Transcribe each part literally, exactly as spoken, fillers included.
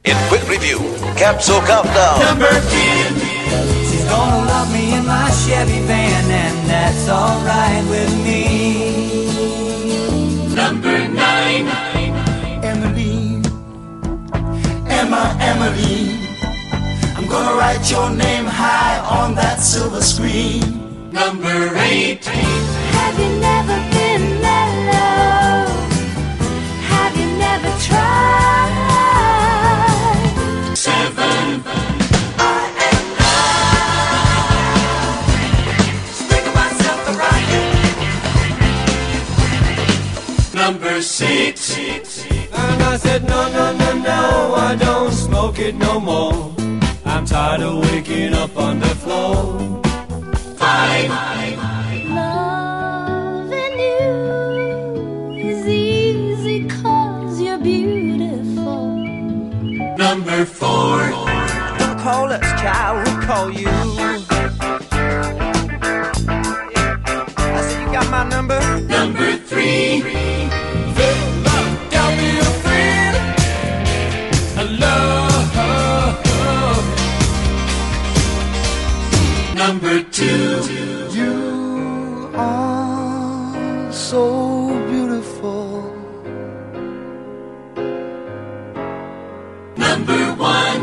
In quick review, Capsule Countdown. Number ten. She's gonna love me in my Chevy van, and that's alright with me. Number nine. Emily, Emma, Emily, I'm gonna write your name high on that silver screen. Number eight. Have you never been mellow? Have you never tried? Seven. I am high, sprinkle myself a rocket. Number six. And I said, no, no, no, no, I don't smoke it no more. I'm tired of waking up on the floor. Five. Loving you is easy 'cause you're beautiful. Number four. Don't call us, child, we'll call you. I said, you got my number? Number three. Got me a friend, a love. Number two. You are so beautiful. Number one.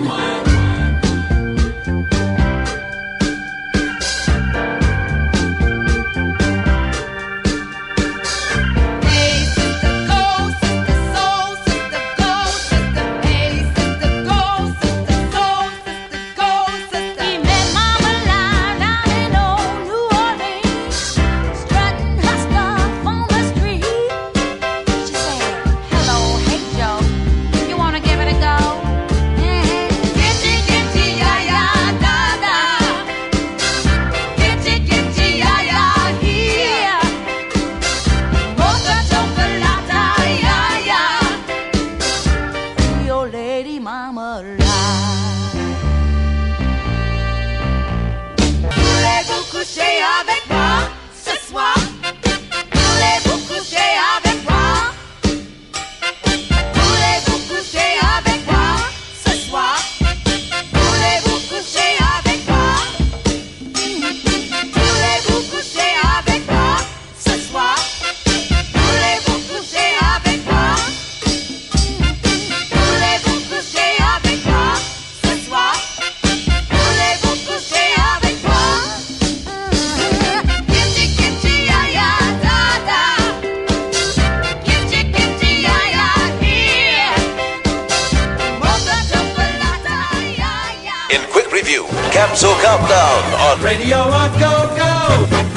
Hey, sister, go, sister, soul, sister, go, sister. Hey, sister, go, sister, soul, sister, go, sister. He met Mama Line down in old New Orleans, strutting her stuff on the street. She said, "Hello, hey Joe, you wanna give it a go?" Gitty, gitty, ya, ya, da, da. Gitty, gitty, ya, ya, here. Mocha chocolate, ya, ya. Your lady mama lie. Voulez-vous coucher avec moi ce soir? Voulez-vous coucher avec moi? Voulez-vous coucher avec moi ce soir? Voulez-vous coucher avec moi? Voulez-vous coucher avec moi ce soir? Voulez-vous coucher avec moi? Voulez-vous coucher avec moi ce soir? Voulez-vous coucher avec moi? Kitty, kitty, ya, ya, da, da. Kitty, kitty, ya, ya, here. Mocha chocolate, ya, ya. In quick review, Capsule Countdown on Radio Rock, go, go.